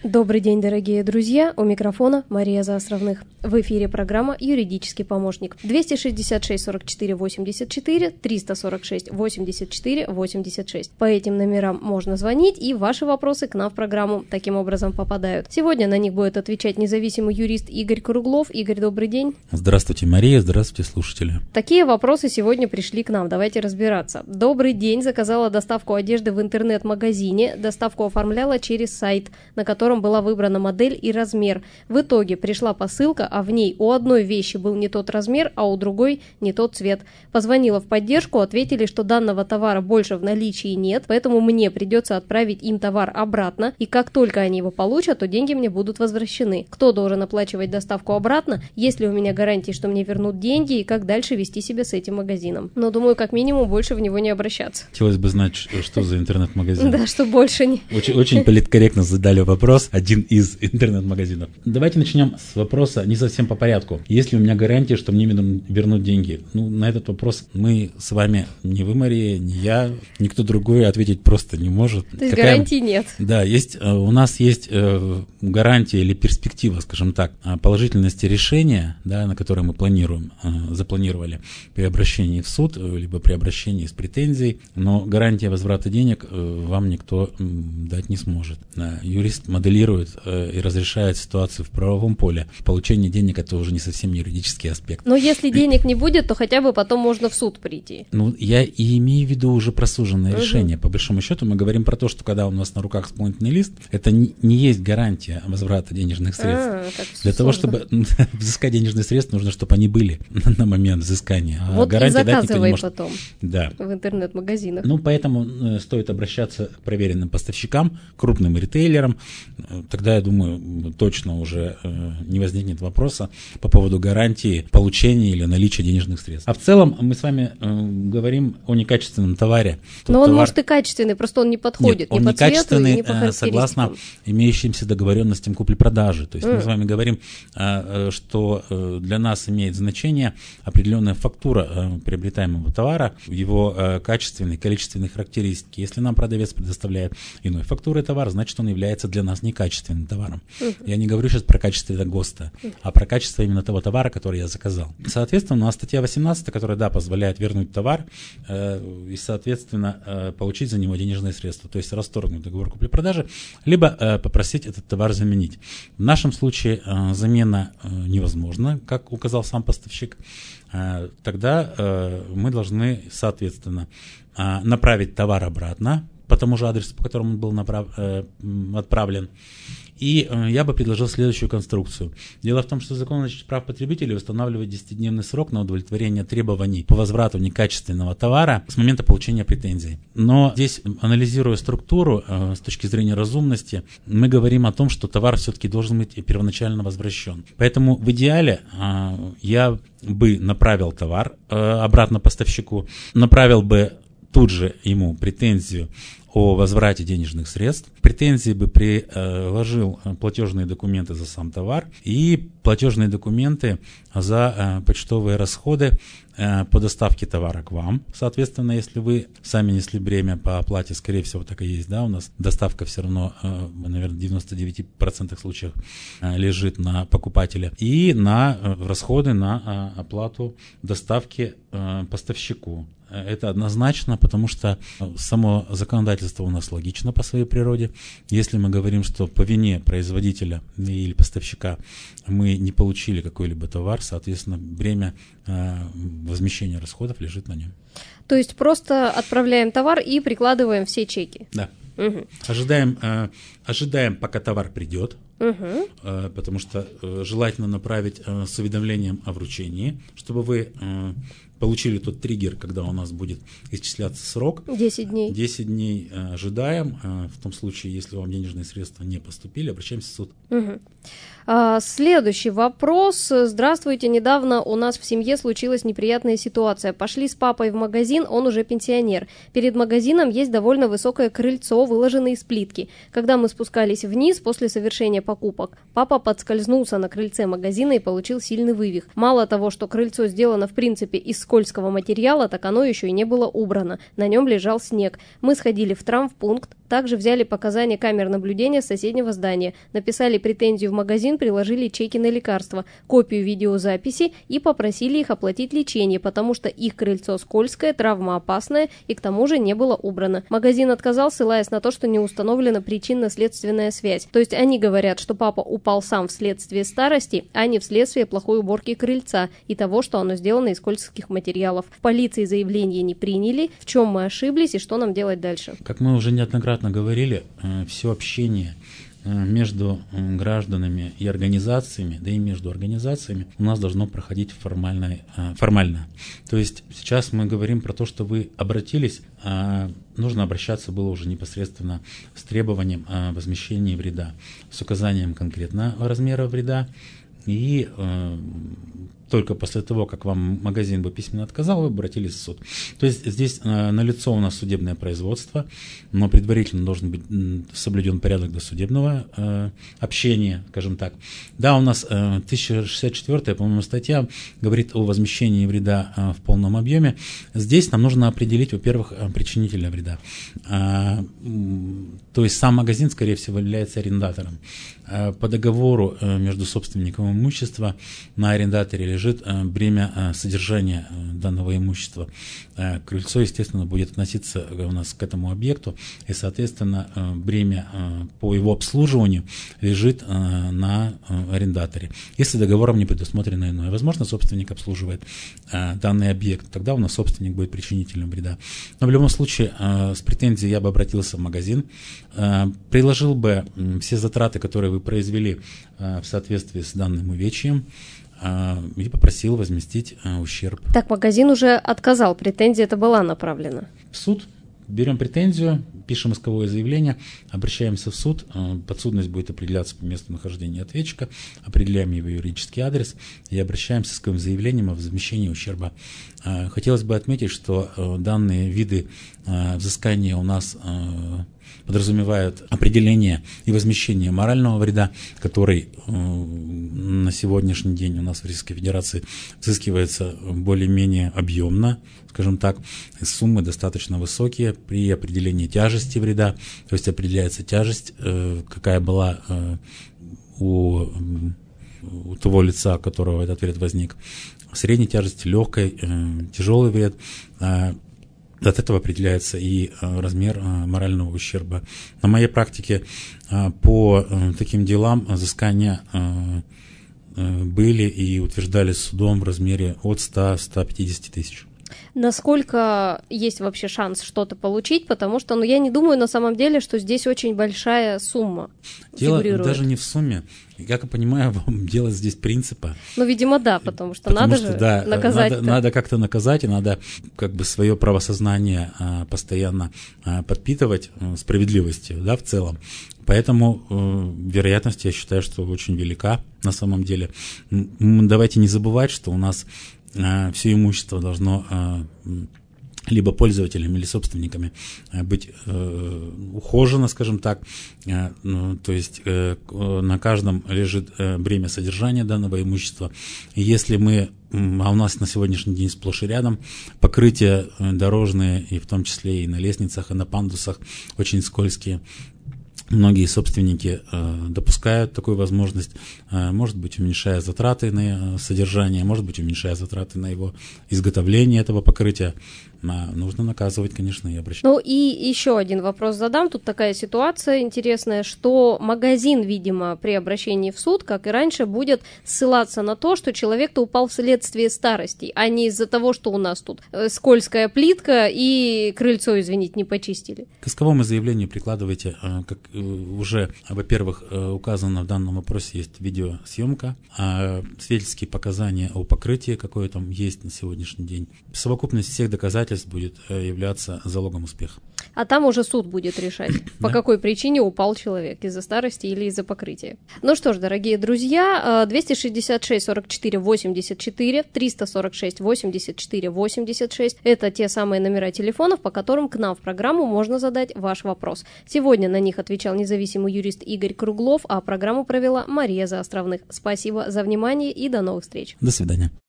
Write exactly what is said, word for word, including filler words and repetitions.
Добрый день, дорогие друзья! У микрофона Мария Заостровных. В эфире программа «Юридический помощник». двести шестьдесят шесть сорок четыре восемьдесят четыре, триста сорок шесть восемьдесят четыре восемьдесят шесть. По этим номерам можно звонить, и ваши вопросы к нам в программу таким образом попадают. Сегодня на них будет отвечать независимый юрист Игорь Круглов. Игорь, добрый день. Здравствуйте, Мария, здравствуйте, слушатели. Такие вопросы сегодня пришли к нам. Давайте разбираться. Добрый день. Заказала доставку одежды в интернет-магазине. Доставку оформляла через сайт, на котором была выбрана модель и размер. В итоге пришла посылка, а в ней у одной вещи был не тот размер, а у другой не тот цвет. Позвонила в поддержку, ответили, что данного товара больше в наличии нет, поэтому мне придется отправить им товар обратно, и как только они его получат, то деньги мне будут возвращены. Кто должен оплачивать доставку обратно? Есть ли у меня гарантии, что мне вернут деньги, и как дальше вести себя с этим магазином? Но думаю, как минимум больше в него не обращаться. Хотелось бы знать, что за интернет-магазин. Да, что больше не. Очень, очень политкорректно задали вопрос. Один из интернет-магазинов. Давайте начнем с вопроса не совсем по порядку. Есть ли у меня гарантия, что мне вернут деньги? Ну, на этот вопрос мы с вами, не вы, Мария, не я, никто другой ответить просто не может. То есть Какая... гарантии нет? Да, есть, у нас есть гарантия или перспектива, скажем так, положительности решения, да, на которое мы планируем, запланировали при обращении в суд, либо при обращении с претензией, но гарантия возврата денег вам никто дать не сможет. Юрист моделирует и разрешает ситуацию в правовом поле. Получение денег — это уже не совсем юридический аспект. Но если денег не будет, то хотя бы потом можно в суд прийти. Ну, я и имею в виду уже просуженное угу. решение. По большому счету мы говорим про то, что когда у нас на руках исполнительный лист, это не, не есть гарантия возврата денежных средств. А, Для того, чтобы взыскать денежные средства, нужно, чтобы они были на момент взыскания. А вот и заказывай может... потом да. в интернет-магазинах. Ну, поэтому стоит обращаться к проверенным поставщикам, крупным ритейлерам. Тогда, я думаю, точно уже э, не возникнет вопроса по поводу гарантии получения или наличия денежных средств. А в целом мы с вами э, говорим о некачественном товаре. Но он товар... может и качественный, просто он не подходит. Нет, он ни по цвету, ни по некачественный, согласно имеющимся договоренностям купли-продажи. То есть mm. мы с вами говорим, э, что э, для нас имеет значение определенная фактура э, приобретаемого товара, его э, качественные, количественные характеристики. Если нам продавец предоставляет иной фактурой товар, значит, он является для нас некачественным товаром. Uh-huh. Я не говорю сейчас про качество ГОСТа, uh-huh. а про качество именно того товара, который я заказал. Соответственно, у нас статья восемнадцать, которая, да, позволяет вернуть товар э, и, соответственно, э, получить за него денежные средства, то есть расторгнуть договор купли-продажи, либо э, попросить этот товар заменить. В нашем случае э, замена э, невозможна, как указал сам поставщик. Э, тогда э, мы должны, соответственно, э, направить товар обратно по тому же адресу, по которому он был направ... э, отправлен. И э, я бы предложил следующую конструкцию. Дело в том, что закон о защите прав потребителей устанавливает десятидневный срок на удовлетворение требований по возврату некачественного товара с момента получения претензий. Но здесь, анализируя структуру э, с точки зрения разумности, мы говорим о том, что товар все-таки должен быть первоначально возвращен. Поэтому в идеале э, я бы направил товар э, обратно поставщику, направил бы тут же ему претензию о возврате денежных средств, претензии бы приложил платежные документы за сам товар и платежные документы за почтовые расходы по доставке товара к вам. Соответственно, если вы сами несли бремя по оплате, скорее всего, так и есть, да, у нас доставка все равно, наверное, в девяноста девяти процентах случаев лежит на покупателе, и на расходы на оплату доставки поставщику. Это однозначно, потому что само законодательство у нас логично по своей природе. Если мы говорим, что по вине производителя или поставщика мы не получили какой-либо товар, соответственно, бремя возмещения расходов лежит на нем. То есть просто отправляем товар и прикладываем все чеки? Да. Угу. Ожидаем, ожидаем, пока товар придет, угу. потому что желательно направить с уведомлением о вручении, чтобы вы получили тот триггер, когда у нас будет исчисляться срок. десять дней. десять дней ожидаем. В том случае, если вам денежные средства не поступили, обращаемся в суд. Угу. А, следующий вопрос. Здравствуйте. Недавно у нас в семье случилась неприятная ситуация. Пошли с папой в магазин, он уже пенсионер. Перед магазином есть довольно высокое крыльцо, выложенное из плитки. Когда мы спускались вниз, после совершения покупок. Папа подскользнулся на крыльце магазина и получил сильный вывих. Мало того, что крыльцо сделано в принципе из скользкого материала, так оно еще и не было убрано. На нем лежал снег. Мы сходили в травмпункт, также взяли показания камер наблюдения с соседнего здания, написали претензию в магазин, приложили чеки на лекарства, копию видеозаписи и попросили их оплатить лечение, потому что их крыльцо скользкое, травмоопасное и к тому же не было убрано. Магазин отказал, ссылаясь на то, что не установлена причинно-следственная связь. То есть они говорят, что папа упал сам вследствие старости, а не вследствие плохой уборки крыльца и того, что оно сделано из скользких материалов. В полиции заявление не приняли, в чем мы ошиблись и что нам делать дальше. Как мы уже неоднократно говорили, все общение между гражданами и организациями, да и между организациями у нас должно проходить формально. формально. То есть сейчас мы говорим про то, что вы обратились, а нужно обращаться было уже непосредственно с требованием о возмещении вреда, с указанием конкретного размера вреда. И э, только после того, как вам магазин бы письменно отказал, вы обратились в суд. То есть здесь э, налицо у нас судебное производство, но предварительно должен быть э, соблюден порядок досудебного э, общения, скажем так. Да, у нас э, тысяча шестьдесят четвёртая, по-моему, статья говорит о возмещении вреда э, в полном объеме. Здесь нам нужно определить, во-первых, причинителя вреда. Э, то есть сам магазин, скорее всего, является арендатором. Э, по договору э, между собственником имущества на арендаторе лежит э, бремя э, содержания э, данного имущества. Э, крыльцо, естественно, будет относиться у нас к этому объекту, и, соответственно, э, бремя э, по его обслуживанию лежит э, на э, арендаторе. Если договором не предусмотрено иное, возможно, собственник обслуживает э, данный объект, тогда у нас собственник будет причинителем вреда. Но в любом случае, э, с претензией я бы обратился в магазин, э, приложил бы э, все затраты, которые вы произвели э, в соответствии с данным увечьем, и попросил возместить ущерб. Так, магазин уже отказал, претензия это была направлена. В суд берем претензию, пишем исковое заявление, обращаемся в суд, подсудность будет определяться по месту нахождения ответчика, определяем его юридический адрес и обращаемся с исковым заявлением о возмещении ущерба. Хотелось бы отметить, что данные виды взыскания у нас подразумевают определение и возмещение морального вреда, который э, на сегодняшний день у нас в Российской Федерации взыскивается более-менее объемно, скажем так, суммы достаточно высокие при определении тяжести вреда, то есть определяется тяжесть, э, какая была э, у, у того лица, у которого этот вред возник, средней тяжести, легкой, э, тяжелый вред. э, От этого определяется и э, размер э, морального ущерба. На моей практике э, по э, таким делам взыскания э, э, были и утверждались судом в размере от ста до ста пятидесяти тысяч. Насколько есть вообще шанс что-то получить, потому что, ну, я не думаю на самом деле, что здесь очень большая сумма Дело фигурирует. Даже не в сумме. Как я понимаю, вам дело здесь принципа. Ну, видимо, да, потому что потому надо что, же да, наказать. Надо, надо как-то наказать, и надо как бы свое правосознание а, постоянно а, подпитывать а, справедливостью, да, в целом. Поэтому э, вероятность, я считаю, что очень велика на самом деле. М- давайте не забывать, что у нас э, все имущество должно э, либо пользователями или собственниками э, быть э, ухожено, скажем так. Э, ну, то есть э, на каждом лежит э, бремя содержания данного имущества. И если мы, а у нас на сегодняшний день сплошь и рядом покрытия э, дорожные, и в том числе и на лестницах, и на пандусах очень скользкие, многие собственники э, допускают такую возможность, э, может быть, уменьшая затраты на содержание, может быть, уменьшая затраты на его изготовление этого покрытия. А, нужно наказывать, конечно, и обращаться. Ну и еще один вопрос задам. Тут такая ситуация интересная, что магазин, видимо, при обращении в суд, как и раньше, будет ссылаться на то, что человек-то упал вследствие старости, а не из-за того, что у нас тут скользкая плитка и крыльцо, извините, не почистили. К исковому заявлению прикладывайте, как уже, во-первых, указано в данном вопросе, есть видеосъемка, а свидетельские показания о покрытии, какое там есть на сегодняшний день. Совокупность всех доказательств будет являться залогом успеха. А там уже суд будет решать, по какой причине упал человек, из-за старости или из-за покрытия. Ну что ж, дорогие друзья, двести шестьдесят шесть сорок четыре восемьдесят четыре, триста сорок шесть восемьдесят четыре восемьдесят шесть – это те самые номера телефонов, по которым к нам в программу можно задать ваш вопрос. Сегодня на них отвечал независимый юрист Игорь Круглов, а программу провела Мария Заостровных. Спасибо за внимание и до новых встреч. До свидания.